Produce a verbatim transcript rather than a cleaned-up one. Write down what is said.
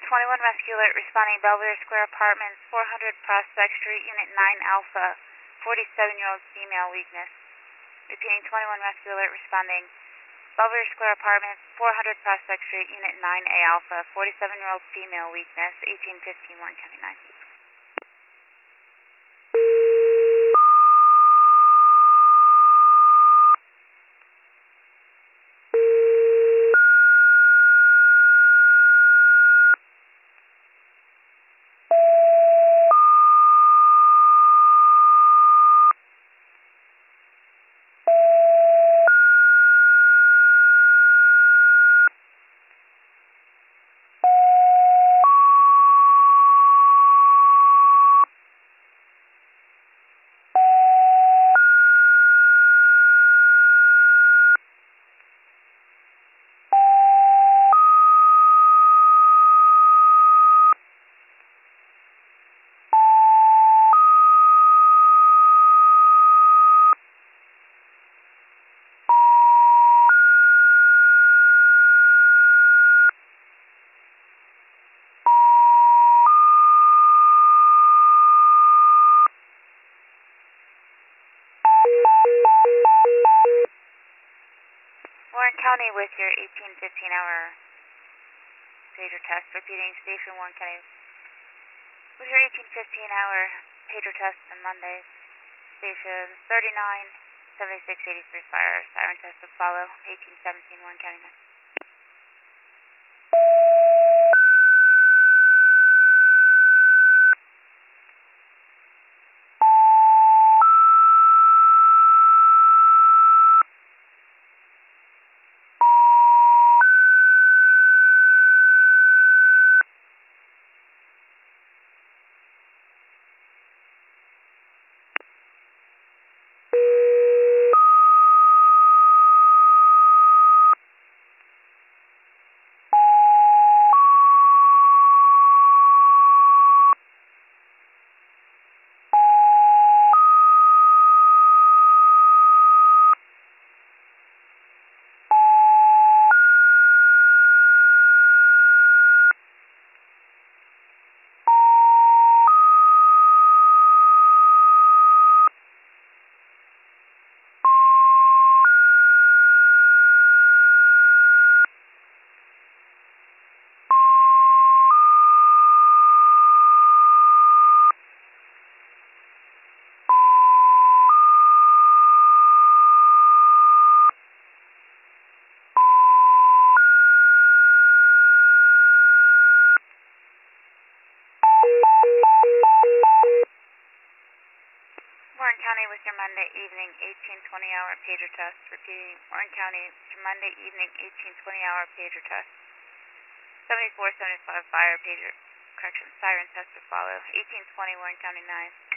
twenty-one Rescue Alert responding Belvedere Square Apartments, four hundred Prospect Street, Unit nine Alpha, forty-seven-year-old female weakness. Repeating, twenty-one Rescue Alert responding Belvedere Square Apartments, four hundred Prospect Street, Unit nine A Alpha, forty-seven-year-old female weakness, eighteen fifteen Warren County nine. Warren County with your eighteen fifteen hour pager test. Repeating, Station Warren County with your eighteen fifteen hour pager test on Monday. Station thirty-nine seventy-six eighty-three fire. Siren test to follow. eighteen seventeen Warren County nine. Warren County with your Monday evening eighteen twenty hour pager test. Repeating, Warren County with your Monday evening eighteen twenty hour pager test. seventy-four seventy-five fire pager, correction, siren test to follow. eighteen twenty Warren County nine.